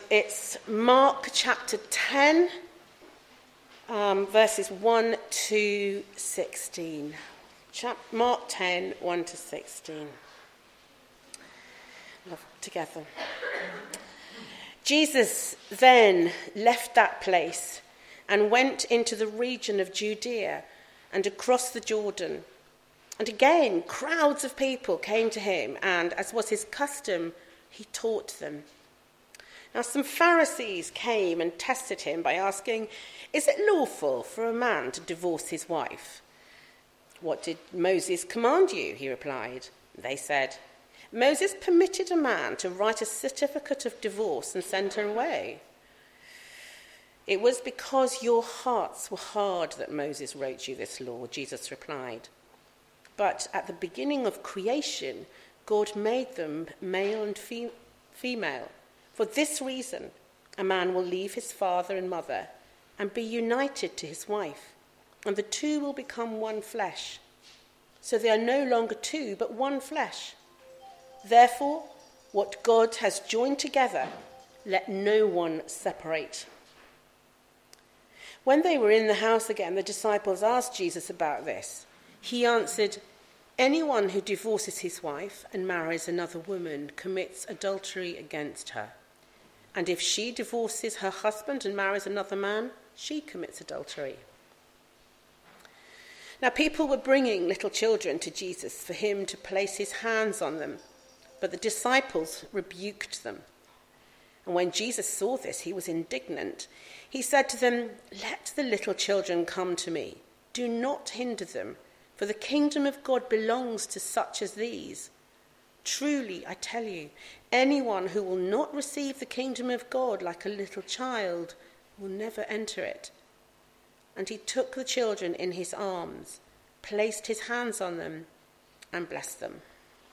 it's Mark chapter 10, verses 1 to 16. Mark 10, 1 to 16. Together. Jesus then left that place and went into the region of Judea and across the Jordan. And again, crowds of people came to him, and as was his custom, he taught them. Now some Pharisees came and tested him by asking, "Is it lawful for a man to divorce his wife?" "What did Moses command you?" he replied. They said, "Moses permitted a man to write a certificate of divorce and send her away." "It was because your hearts were hard that Moses wrote you this law," Jesus replied. "But at the beginning of creation, God made them male and female. For this reason, a man will leave his father and mother and be united to his wife, and the two will become one flesh. So they are no longer two, but one flesh. Therefore, what God has joined together, let no one separate." When they were in the house again, the disciples asked Jesus about this. He answered, "Anyone who divorces his wife and marries another woman commits adultery against her. And if she divorces her husband and marries another man, she commits adultery." Now people were bringing little children to Jesus for him to place his hands on them, but the disciples rebuked them. And when Jesus saw this, he was indignant. He said to them, "Let the little children come to me. Do not hinder them, for the kingdom of God belongs to such as these. Truly, I tell you, anyone who will not receive the kingdom of God like a little child will never enter it." And he took the children in his arms, placed his hands on them, and blessed them.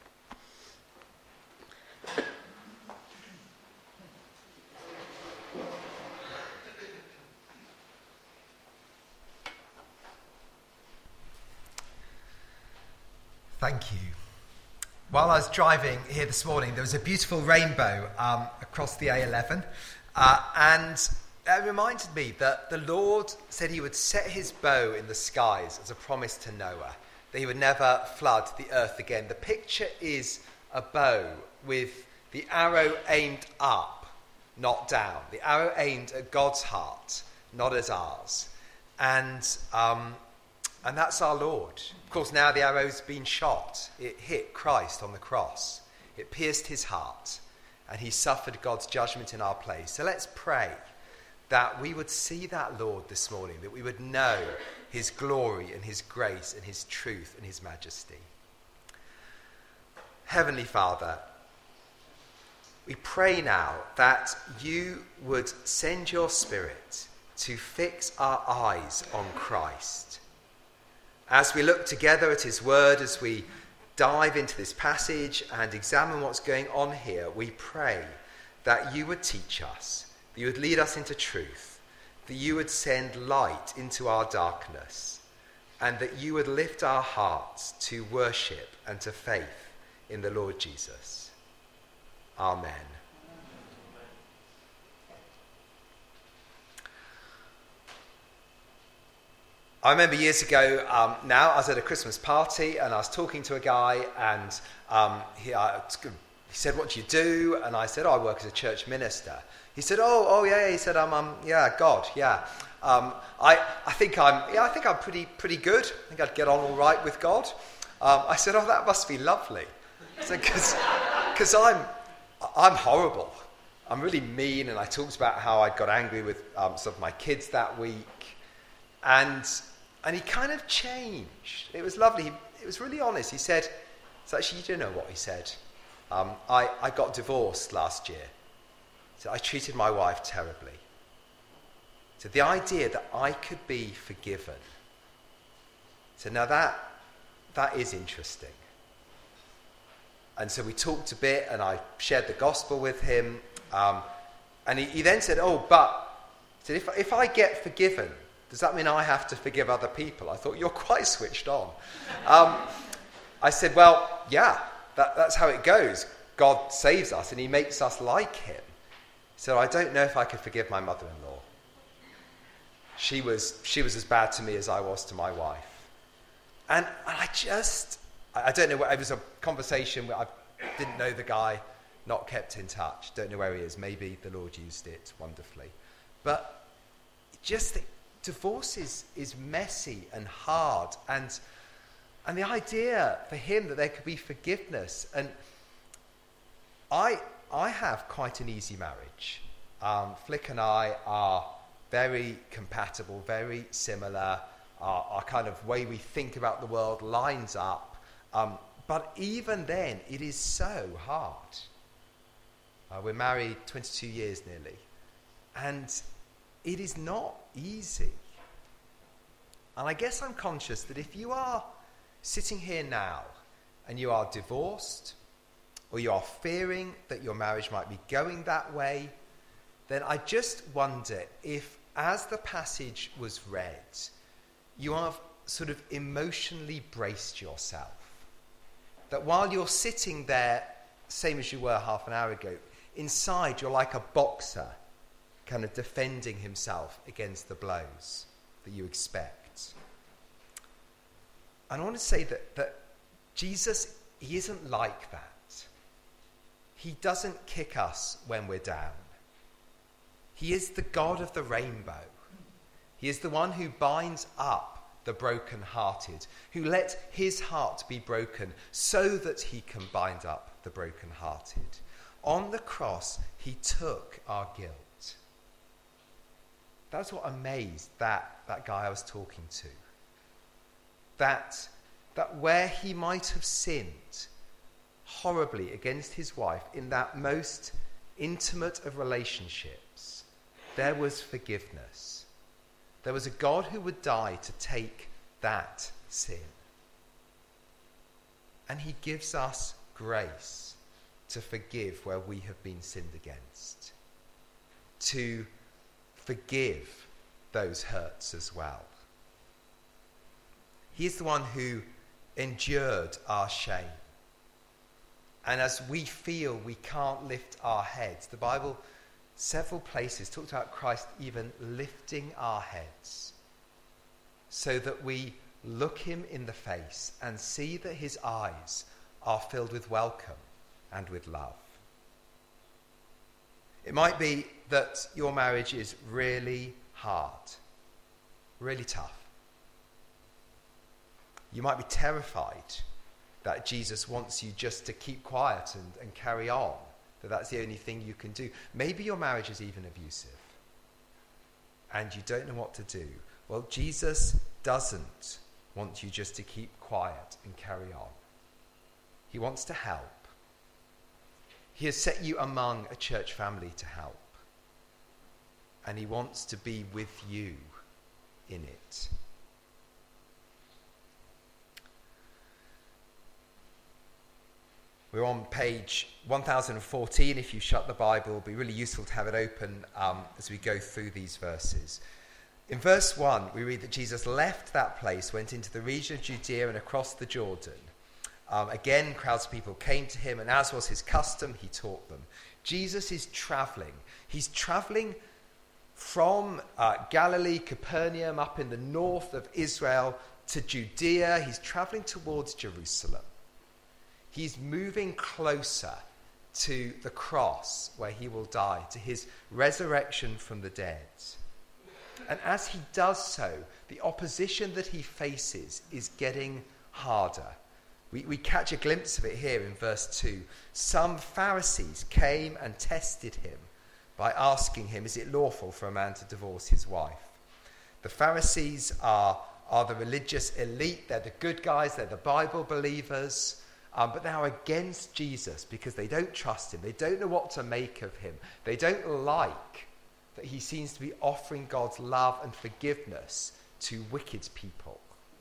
Thank you. While I was driving here this morning, there was a beautiful rainbow across the A11, and it reminded me that the Lord said he would set his bow in the skies as a promise to Noah, that he would never flood the earth again. The picture is a bow with the arrow aimed up, not down. The arrow aimed at God's heart, not at ours. And that's our Lord. Of course, now the arrow's been shot. It hit Christ on the cross. It pierced his heart, and he suffered God's judgment in our place. So let's pray that we would see that Lord this morning, that we would know his glory and his grace and his truth and his majesty. Heavenly Father, we pray now that you would send your Spirit to fix our eyes on Christ. As we look together at his word, as we dive into this passage and examine what's going on here, we pray that you would teach us, that you would lead us into truth, that you would send light into our darkness, and that you would lift our hearts to worship and to faith in the Lord Jesus. Amen. I remember years ago now, I was at a Christmas party and I was talking to a guy, and he said, "What do you do?" And I said, "Oh, I work as a church minister." He said, "Oh yeah." He said, God, yeah. I think I'm pretty good. I think I'd get on all right with God." I said, "Oh, that must be lovely." I said, "Because I'm horrible. I'm really mean." And I talked about how I'd got angry with some of my kids that week, and he kind of changed. It was lovely. It was really honest. He said, so actually, you don't know what he said. I got divorced last year. So I treated my wife terribly. So the idea that I could be forgiven. So now that is interesting. And so we talked a bit, and I shared the gospel with him. And he then said, but if I get forgiven, does that mean I have to forgive other people? I thought, you're quite switched on. I said, well, yeah, that's how it goes. God saves us and he makes us like him. said, I don't know if I could forgive my mother-in-law. She was as bad to me as I was to my wife. And I don't know, it was a conversation where I didn't know the guy, not kept in touch, don't know where he is. Maybe the Lord used it wonderfully. But just divorce is messy and hard. And the idea for him that there could be forgiveness. And I have quite an easy marriage. Flick and I are very compatible, very similar. Our kind of way we think about the world lines up. But even then, it is so hard. We're married 22 years nearly. And it is not easy. And I guess I'm conscious that if you are sitting here now and you are divorced, or you are fearing that your marriage might be going that way, then I just wonder if, as the passage was read, you have sort of emotionally braced yourself. That while you're sitting there, same as you were half an hour ago, inside you're like a boxer, kind of defending himself against the blows that you expect. And I want to say that Jesus, he isn't like that. He doesn't kick us when we're down. He is the God of the rainbow. He is the one who binds up the brokenhearted, who let his heart be broken so that he can bind up the brokenhearted. On the cross, he took our guilt. That's what amazed that guy I was talking to. That where he might have sinned horribly against his wife in that most intimate of relationships, there was forgiveness. There was a God who would die to take that sin. And he gives us grace to forgive where we have been sinned against, to forgive those hurts as well. He is the one who endured our shame. And as we feel we can't lift our heads, the Bible, several places, talks about Christ even lifting our heads so that we look him in the face and see that his eyes are filled with welcome and with love. It might be that your marriage is really hard, really tough. You might be terrified that Jesus wants you just to keep quiet and carry on, that that's the only thing you can do. Maybe your marriage is even abusive and you don't know what to do. Well, Jesus doesn't want you just to keep quiet and carry on. He wants to help. He has set you among a church family to help. And he wants to be with you in it. We're on page 1014. If you shut the Bible, it'll be really useful to have it open as we go through these verses. In verse 1, we read that Jesus left that place, went into the region of Judea and across the Jordan. Again, crowds of people came to him, and as was his custom, he taught them. Jesus is traveling. He's traveling from Galilee, Capernaum, up in the north of Israel, to Judea. He's traveling towards Jerusalem. He's moving closer to the cross where he will die, to his resurrection from the dead. And as he does so, the opposition that he faces is getting harder. We catch a glimpse of it here in verse 2. Some Pharisees came and tested him by asking him, is it lawful for a man to divorce his wife? The Pharisees are the religious elite. They're the good guys. They're the Bible believers. But they are against Jesus because they don't trust him. They don't know what to make of him. They don't like that he seems to be offering God's love and forgiveness to wicked people.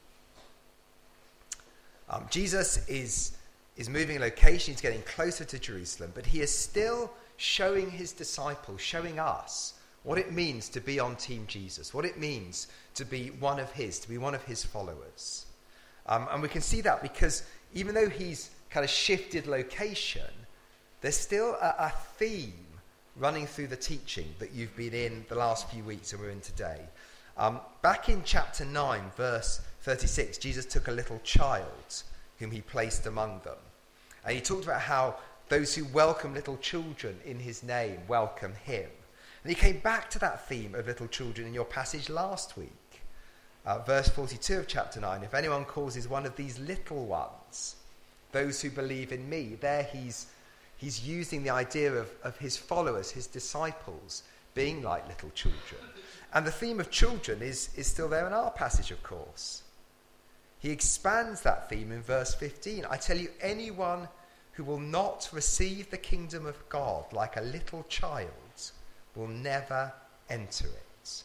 Jesus is moving location. He's getting closer to Jerusalem, but he is still showing his disciples, showing us what it means to be on Team Jesus, what it means to be one of his followers. And we can see that because even though he's kind of shifted location, there's still a theme running through the teaching that you've been in the last few weeks and we're in today. Back in chapter 9, verse 36, Jesus took a little child whom he placed among them. And he talked about how those who welcome little children in his name welcome him. And he came back to that theme of little children in your passage last week. Verse 42 of chapter 9, if anyone causes one of these little ones, those who believe in me, there he's using the idea of his followers, his disciples, being like little children. And the theme of children is still there in our passage, of course. He expands that theme in verse 15. I tell you, anyone who will not receive the kingdom of God like a little child will never enter it.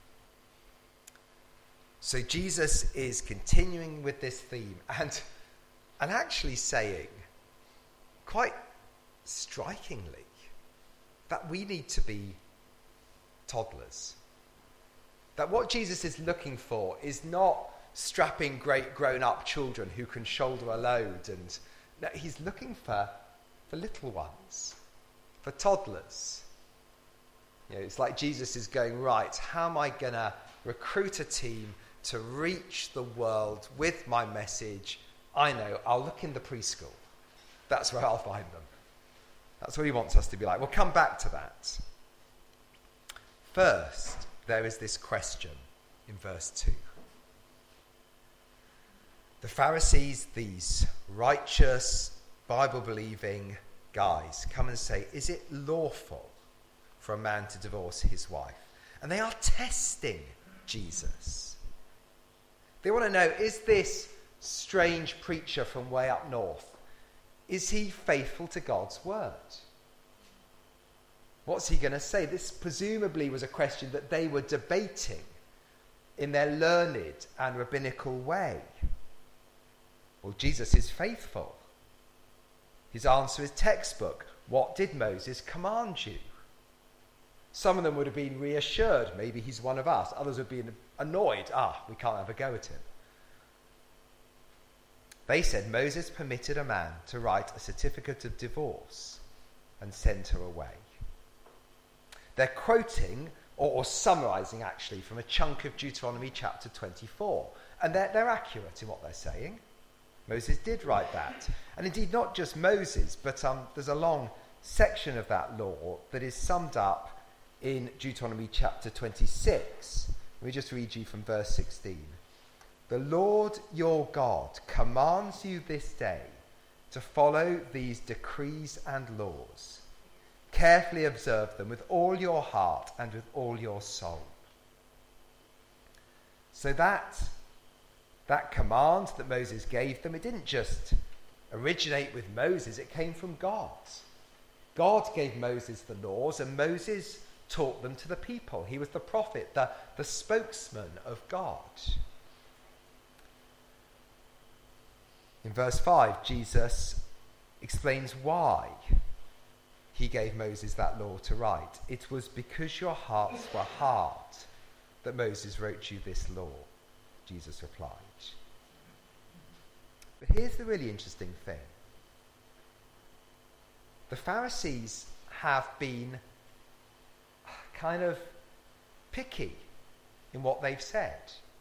So Jesus is continuing with this theme and actually saying, quite strikingly, that we need to be toddlers. That what Jesus is looking for is not strapping great grown-up children who can shoulder a load. And no, he's looking for little ones, for toddlers. You know, it's like Jesus is going, right, how am I going to recruit a team to reach the world with my message? I know, I'll look in the preschool. That's where I'll find them. That's what he wants us to be like. We'll come back to that. First, there is this question in verse 2. The Pharisees, these righteous, Bible-believing guys, come and say, is it lawful for a man to divorce his wife? And they are testing Jesus. They want to know, is this strange preacher from way up north, is he faithful to God's word? What's he going to say? This presumably was a question that they were debating in their learned and rabbinical way. Well, Jesus is faithful. His answer is textbook. What did Moses command you? Some of them would have been reassured. Maybe he's one of us. Others would have been annoyed. We can't have a go at him. They said Moses permitted a man to write a certificate of divorce and send her away. They're quoting, or summarising actually, from a chunk of Deuteronomy chapter 24. And they're accurate in what they're saying. Moses did write that. And indeed, not just Moses, but there's a long section of that law that is summed up in Deuteronomy chapter 26. Let me just read you from verse 16. The Lord your God commands you this day to follow these decrees and laws. Carefully observe them with all your heart and with all your soul. So that command that Moses gave them, it didn't just originate with Moses, it came from God. God gave Moses the laws, and Moses taught them to the people. He was the prophet, the spokesman of God. In verse 5, Jesus explains why he gave Moses that law to write. It was because your hearts were hard that Moses wrote you this law, Jesus replied. But here's the really interesting thing. The Pharisees have been kind of picky in what they've said.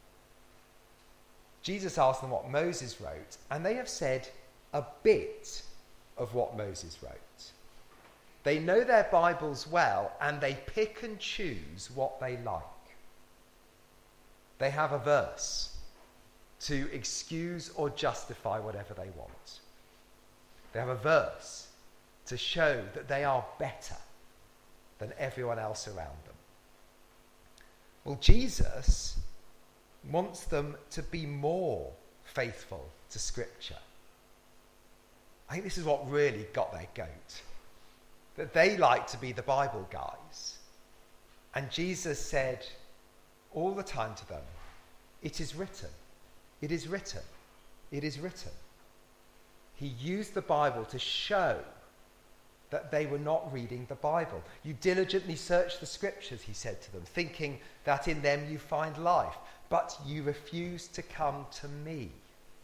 Jesus asked them what Moses wrote, and they have said a bit of what Moses wrote. They know their Bibles well, and they pick and choose what they like. They have a verse to excuse or justify whatever they want. They have a verse to show that they are better than everyone else around them. Well, Jesus wants them to be more faithful to Scripture. I think this is what really got their goat. That they like to be the Bible guys. And Jesus said all the time to them, it is written, it is written, it is written. He used the Bible to show that they were not reading the Bible. You diligently search the Scriptures, he said to them, thinking that in them you find life, but you refuse to come to me.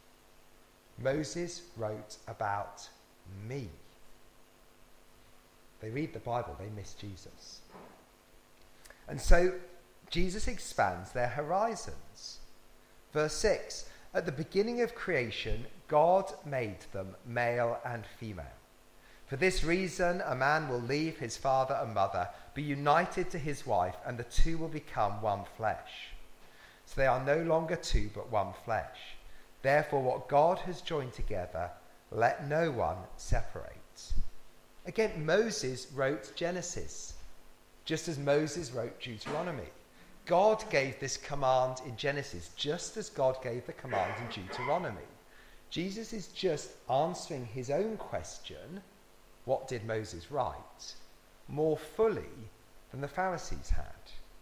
Moses wrote about me. they read the Bible, they miss Jesus. And so Jesus expands their horizons. Verse 6, at the beginning of creation, God made them male and female. For this reason, a man will leave his father and mother, be united to his wife, and the two will become one flesh. So they are no longer two, but one flesh. Therefore, what God has joined together, let no one separate. Again, Moses wrote Genesis, just as Moses wrote Deuteronomy. God gave this command in Genesis, just as God gave the command in Deuteronomy. Jesus is just answering his own question, what did Moses write, more fully than the Pharisees had.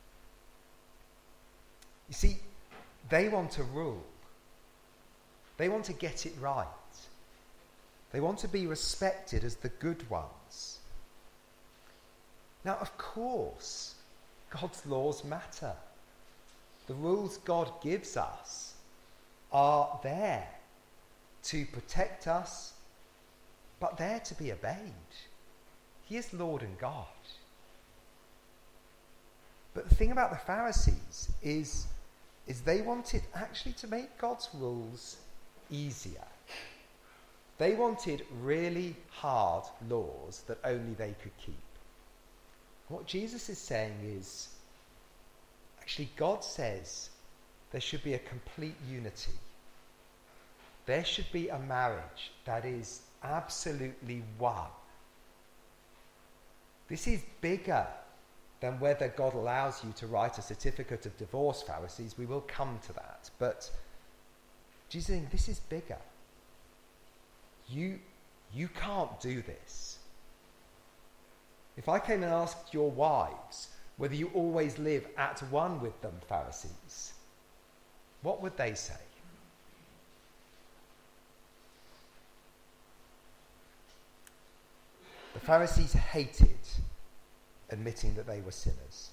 You see, they want to rule. They want to get it right. They want to be respected as the good ones. Now, of course, God's laws matter. The rules God gives us are there to protect us, but they're to be obeyed. He is Lord and God. But the thing about the Pharisees is they wanted actually to make God's rules easier. They wanted really hard laws that only they could keep. What Jesus is saying is, actually God says there should be a complete unity. There should be a marriage that is absolutely one. This is bigger than whether God allows you to write a certificate of divorce, Pharisees. We will come to that. But Jesus is saying this is bigger. You can't do this. If I came and asked your wives whether you always live at one with them, Pharisees, what would they say? The Pharisees hated admitting that they were sinners.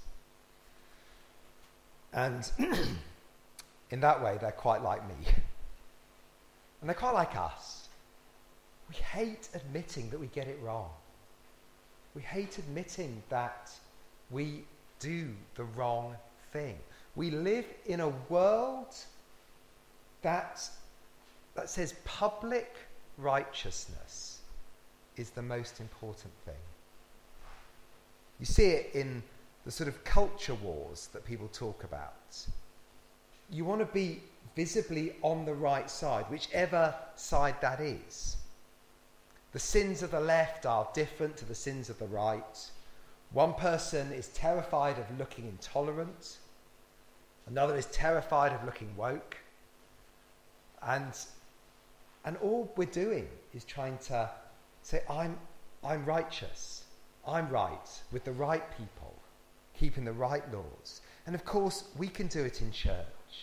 And in that way, they're quite like me. And they're quite like us. We hate admitting that we get it wrong. We hate admitting that we do the wrong thing. We live in a world that says public righteousness is the most important thing. You see it in the sort of culture wars that people talk about. You want to be visibly on the right side, whichever side that is. The sins of the left are different to the sins of the right. One person is terrified of looking intolerant. Another is terrified of looking woke. And all we're doing is trying to say, I'm righteous. I'm right with the right people, keeping the right laws. And of course, we can do it in church.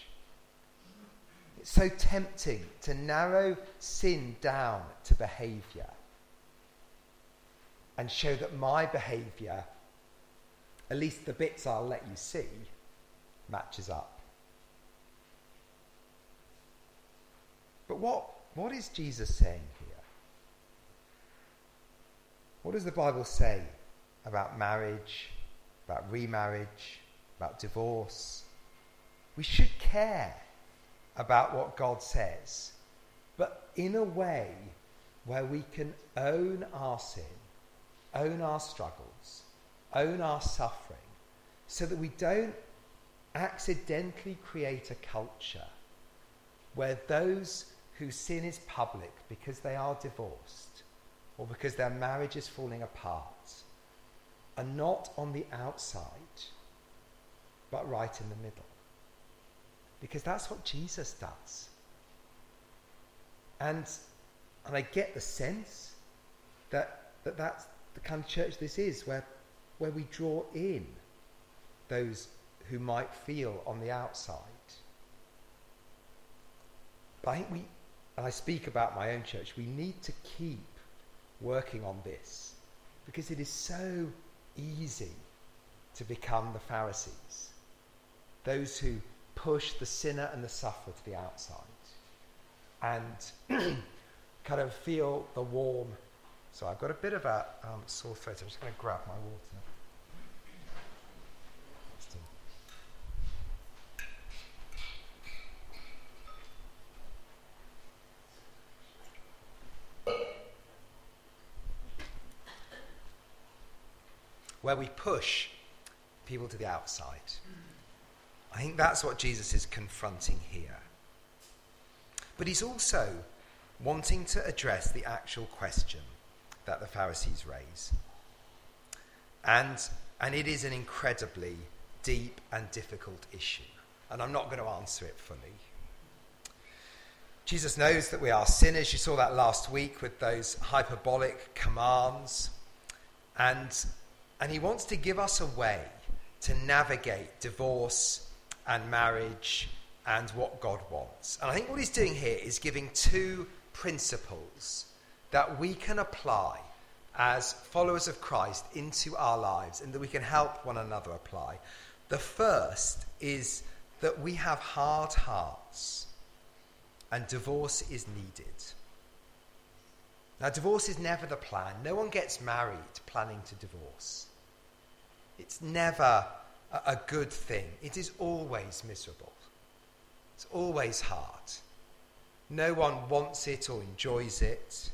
It's so tempting to narrow sin down to behaviour and show that my behaviour, at least the bits I'll let you see, matches up. But what is Jesus saying here? What does the Bible say about marriage, about remarriage, about divorce? We should care about what God says, but in a way where we can own our sin, own our struggles, own our suffering, so that we don't accidentally create a culture where those whose sin is public because they are divorced or because their marriage is falling apart are not on the outside, but right in the middle. Because that's what Jesus does. And I get the sense that that's the kind of church this is, where we draw in those who might feel on the outside. But I think and I speak about my own church, we need to keep working on this, because it is so easy to become the Pharisees, those who push the sinner and the sufferer to the outside and kind of feel the warm So I've got a bit of a sore throat. I'm just going to grab my water. Where we push people to the outside. I think that's what Jesus is confronting here. But he's also wanting to address the actual question that the Pharisees raise. And it is an incredibly deep and difficult issue. And I'm not going to answer it fully. Jesus knows that we are sinners. You saw that last week with those hyperbolic commands. And he wants to give us a way to navigate divorce and marriage and what God wants. And I think what he's doing here is giving two principles that we can apply as followers of Christ into our lives and that we can help one another apply. The first is that we have hard hearts and divorce is needed. Now, divorce is never the plan. No one gets married planning to divorce. It's never a good thing. It is always miserable. It's always hard. No one wants it or enjoys it.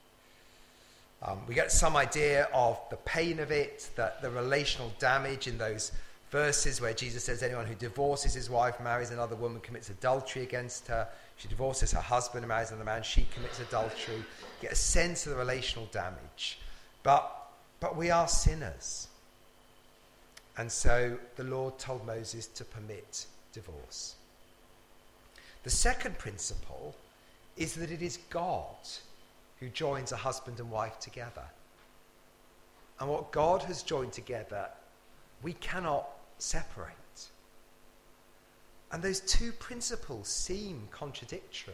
We get some idea of the pain of it, the relational damage in those verses where Jesus says anyone who divorces his wife, marries another woman, commits adultery against her. She divorces her husband and marries another man, she commits adultery. You get a sense of the relational damage. But we are sinners. And so the Lord told Moses to permit divorce. The second principle is that it is God who joins a husband and wife together. And what God has joined together, we cannot separate. And those two principles seem contradictory.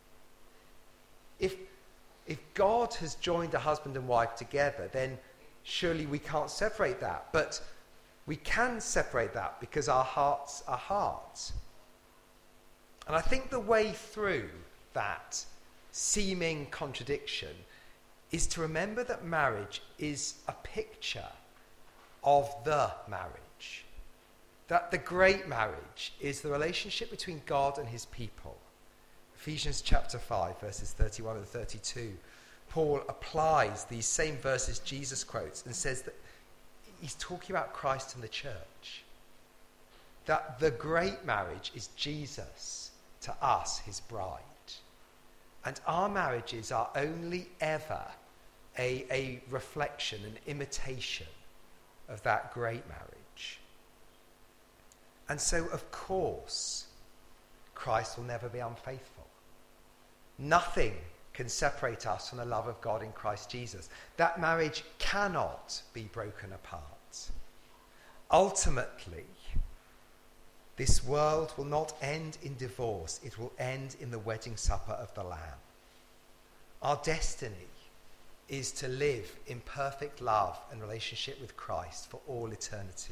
If God has joined a husband and wife together, then surely we can't separate that. But we can separate that because our hearts are hearts. And I think the way through that seeming contradiction is to remember that marriage is a picture of the marriage. That the great marriage is the relationship between God and his people. Ephesians chapter 5, verses 31 and 32. Paul applies these same verses Jesus quotes and says that he's talking about Christ and the church. That the great marriage is Jesus to us, his bride. And our marriages are only ever a reflection, an imitation of that great marriage. And so, of course, Christ will never be unfaithful. Nothing can separate us from the love of God in Christ Jesus. That marriage cannot be broken apart. Ultimately, this world will not end in divorce. It will end in the wedding supper of the Lamb. Our destiny is to live in perfect love and relationship with Christ for all eternity.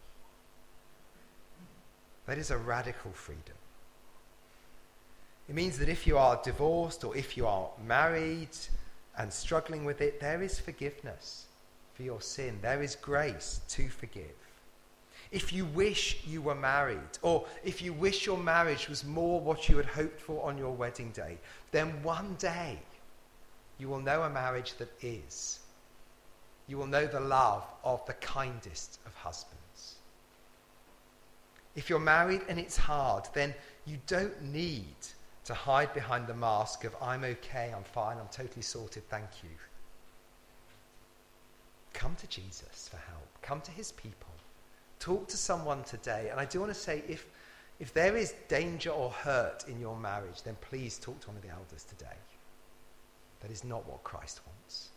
That is a radical freedom. It means that if you are divorced or if you are married and struggling with it, there is forgiveness for your sin. There is grace to forgive. If you wish you were married, or if you wish your marriage was more what you had hoped for on your wedding day, then one day you will know a marriage that is. You will know the love of the kindest of husbands. If you're married and it's hard, then you don't need to hide behind the mask of I'm okay, I'm fine, I'm totally sorted, thank you. Come to Jesus for help. Come to his people. Talk to someone today. And I do want to say, if there is danger or hurt in your marriage, then please talk to one of the elders today. That is not what Christ wants.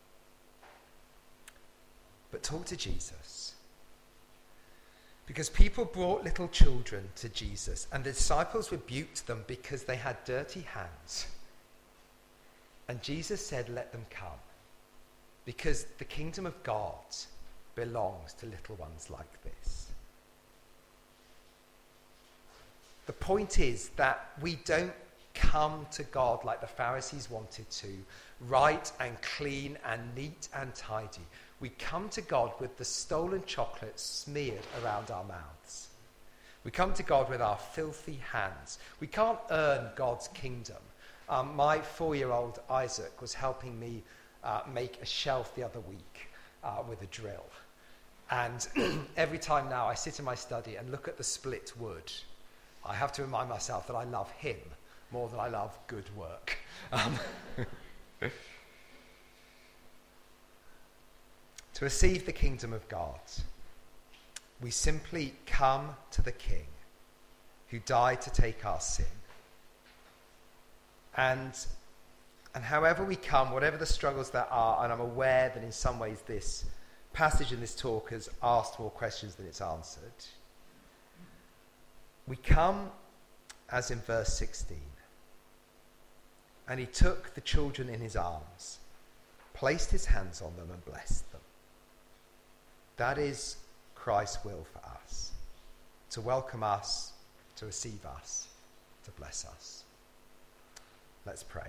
But talk to Jesus. Because people brought little children to Jesus, and the disciples rebuked them because they had dirty hands. And Jesus said, let them come. Because the kingdom of God belongs to little ones like this. The point is that we don't come to God like the Pharisees wanted to, right and clean and neat and tidy. We come to God with the stolen chocolate smeared around our mouths. We come to God with our filthy hands. We can't earn God's kingdom. My 4-year-old Isaac was helping me make a shelf the other week with a drill. And every time now I sit in my study and look at the split wood, I have to remind myself that I love him more than I love good work. To receive the kingdom of God, we simply come to the King who died to take our sin. And however we come, whatever the struggles there are, and I'm aware that in some ways this passage in this talk has asked more questions than it's answered, we come as in verse 16. And he took the children in his arms, placed his hands on them and blessed them. That is Christ's will for us, to welcome us, to receive us, to bless us. Let's pray.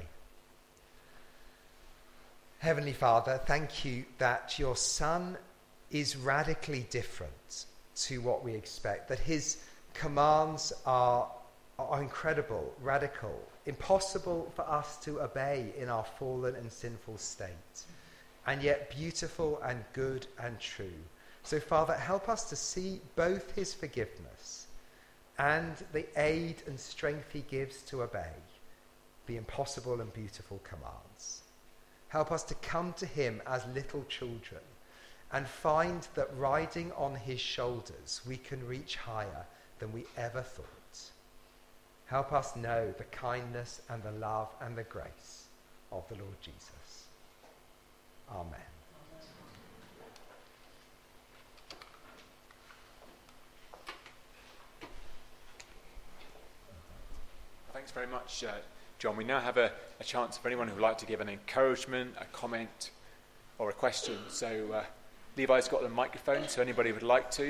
Heavenly Father, thank you that your Son is radically different to what we expect, that his commands are incredible, radical, impossible for us to obey in our fallen and sinful state, and yet beautiful and good and true. So, Father, help us to see both his forgiveness and the aid and strength he gives to obey the impossible and beautiful commands. Help us to come to him as little children and find that riding on his shoulders we can reach higher than we ever thought. Help us know the kindness and the love and the grace of the Lord Jesus. Amen. Thanks very much, John. We now have a chance for anyone who would like to give an encouragement, a comment, or a question. So Levi's got the microphone, so anybody would like to.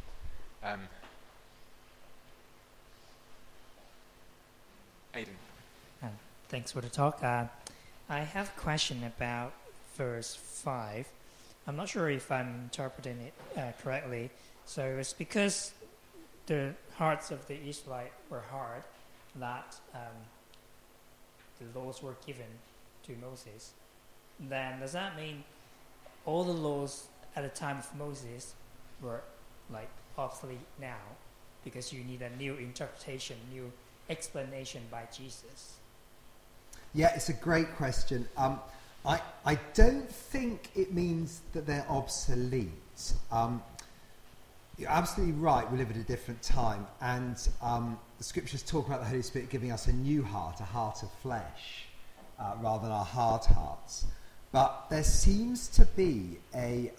Aidan. Thanks for the talk. I have a question about verse 5. I'm not sure if I'm interpreting it correctly. So it's because the hearts of the Israelites were hard that the laws were given to Moses. Then does that mean all the laws at the time of Moses were like obsolete now because you need a new interpretation, new explanation by Jesus? Yeah, it's a great question. I don't think it means that they're obsolete. You're absolutely right, we live at a different time, and the scriptures talk about the Holy Spirit giving us a new heart, a heart of flesh, rather than our hard hearts. But there seems to be an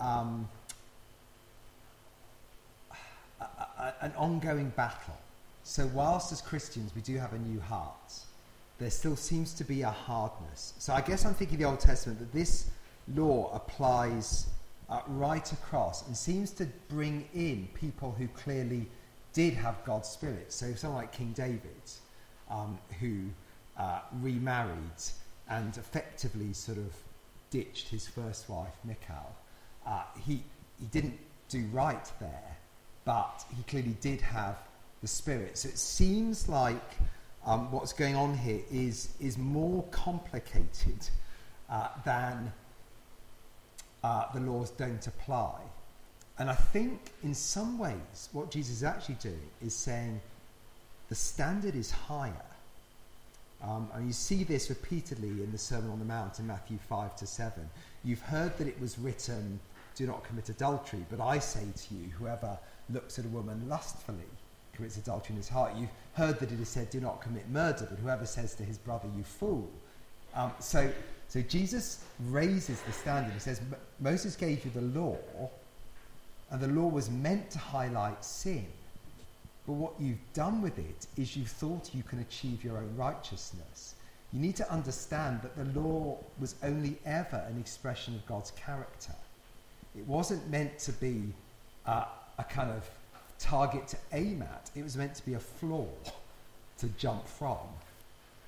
ongoing battle. So whilst as Christians we do have a new heart, there still seems to be a hardness. So I guess I'm thinking of the Old Testament that this law applies right across and seems to bring in people who clearly did have God's Spirit. So someone like King David, who remarried and effectively sort of ditched his first wife, Michal. He didn't do right there, but he clearly did have the Spirit. So it seems like what's going on here is more complicated than the laws don't apply. And I think in some ways what Jesus is actually doing is saying the standard is higher. And you see this repeatedly in the Sermon on the Mount in Matthew 5-7. You've heard that it was written, do not commit adultery, but I say to you, whoever looks at a woman lustfully commits adultery in his heart. You've heard that it is said, do not commit murder, but whoever says to his brother, you fool. So Jesus raises the standard. He says, Moses gave you the law, and the law was meant to highlight sin. But what you've done with it is you've thought you can achieve your own righteousness. You need to understand that the law was only ever an expression of God's character. It wasn't meant to be a kind of target to aim at. It was meant to be a floor to jump from.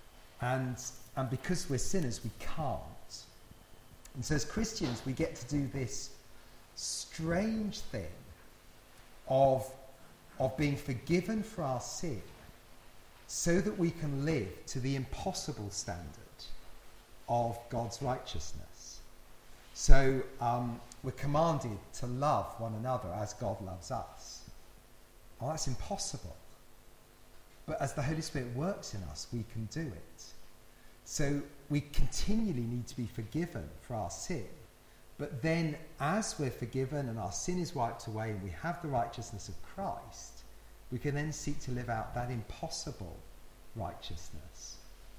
And because we're sinners, we can't. And so as Christians, we get to do this strange thing of being forgiven for our sin so that we can live to the impossible standard of God's righteousness. So we're commanded to love one another as God loves us. Well, that's impossible. But as the Holy Spirit works in us, we can do it. So we continually need to be forgiven for our sin. But then as we're forgiven and our sin is wiped away and we have the righteousness of Christ, we can then seek to live out that impossible righteousness.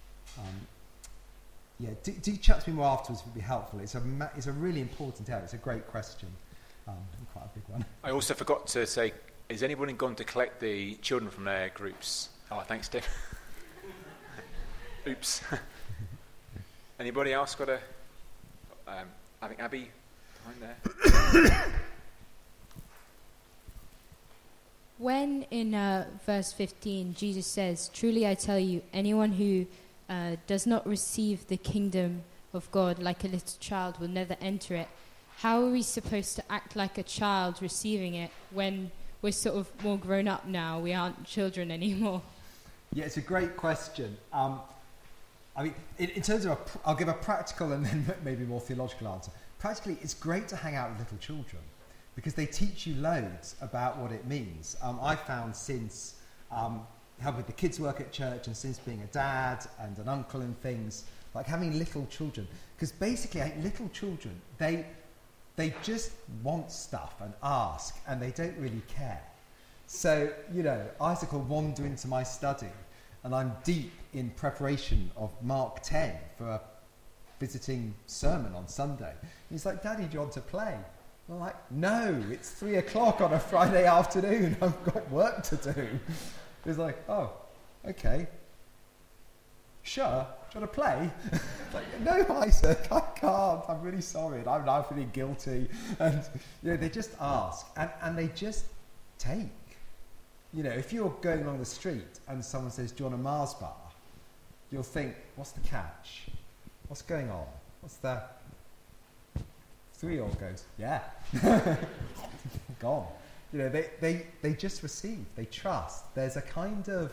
Do chat to me more afterwards, it would be helpful. It's a really important area. It's a great question. Quite a big one. I also forgot to say, is anybody gone to collect the children from their groups? Oh, thanks, Dave. Oops. Anybody else got I think Abby behind there. When in verse 15, Jesus says, "Truly I tell you, anyone who does not receive the kingdom of God like a little child will never enter it." How are we supposed to act like a child receiving it when we're sort of more grown up now? We aren't children anymore. Yeah, it's a great question. In terms of, I'll give a practical and then maybe more theological answer. Practically, it's great to hang out with little children because they teach you loads about what it means. I found since helping with the kids' work at church and since being a dad and an uncle and things, like having little children, because basically little children, they just want stuff and ask and they don't really care. So, Isaac will wander into my study and I'm deep in preparation of Mark 10 for a visiting sermon on Sunday. He's like, "Daddy, do you want to play?" I'm like, "No, it's 3:00 on a Friday afternoon. I've got work to do." He's like, "Oh, okay. Sure, do you want to play?" Like, "No, Isaac, I can't. I'm really sorry. And I'm now feeling guilty." And they just ask and they just take. If you're going along the street and someone says, "Do you want a Mars bar?" you'll think, "What's the catch? What's going on? What's the..." 3-year-old goes, "Yeah." Gone. They just receive. They trust. There's a kind of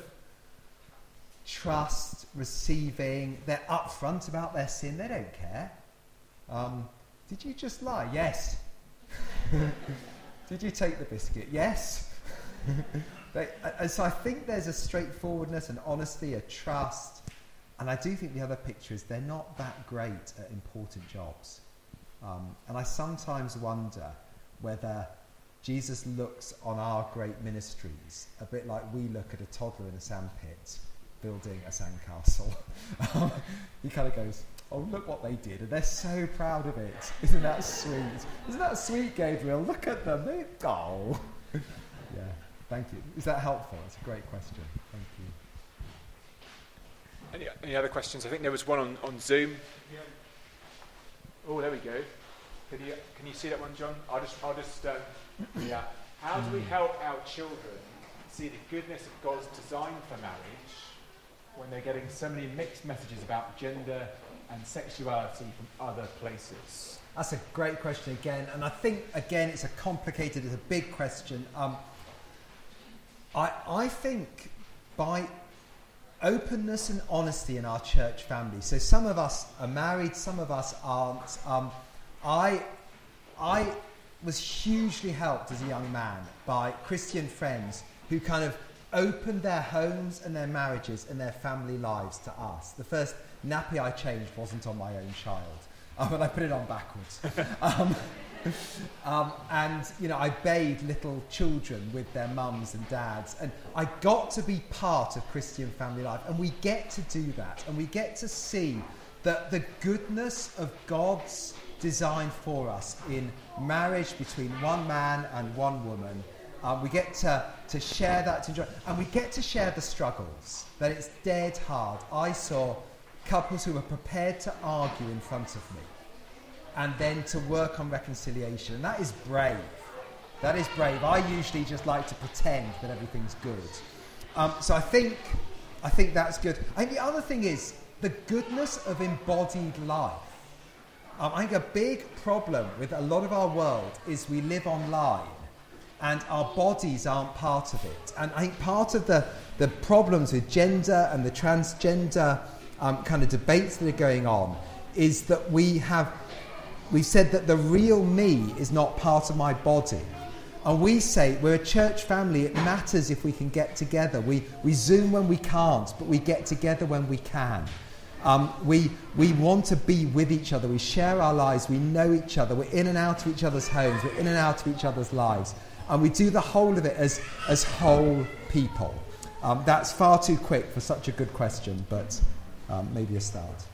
trust, receiving. They're upfront about their sin. They don't care. "Did you just lie?" "Yes." "Did you take the biscuit?" "Yes." And so I think there's a straightforwardness, an honesty, a trust. And I do think the other picture is they're not that great at important jobs. And I sometimes wonder whether Jesus looks on our great ministries a bit like we look at a toddler in a sandpit building a sandcastle. He kind of goes, "Oh, look what they did, and they're so proud of it. Isn't that sweet? Isn't that sweet, Gabriel? Look at them. Yeah, thank you. Is that helpful? It's a great question. Thank you. Any other questions? I think there was one on Zoom. Yeah. Oh, there we go. Can you see that one, John? I'll just yeah. How do we help our children see the goodness of God's design for marriage when they're getting so many mixed messages about gender and sexuality from other places? That's a great question again, and I think again it's a big question. I think by openness and honesty in our church family. So some of us are married, some of us aren't. I was hugely helped as a young man by Christian friends who kind of opened their homes and their marriages and their family lives to us. The first nappy I changed wasn't on my own child, but I put it on backwards. And I bathed little children with their mums and dads, and I got to be part of Christian family life, and we get to do that, and we get to see that the goodness of God's design for us in marriage between one man and one woman. We get to share that, to enjoy, and we get to share the struggles, that it's dead hard. I saw couples who were prepared to argue in front of me and then to work on reconciliation, and that is brave. That is brave. I usually just like to pretend that everything's good. So I think that's good. I think the other thing is, the goodness of embodied life. I think a big problem with a lot of our world is we live online and our bodies aren't part of it. And I think part of the problems with gender and the transgender kind of debates that are going on is that we've said that the real me is not part of my body. And we say we're a church family, it matters if we can get together. We Zoom when we can't, but we get together when we can. We want to be with each other, we share our lives, we know each other, we're in and out of each other's homes, we're in and out of each other's lives. And we do the whole of it as whole people. That's far too quick for such a good question, but maybe a start.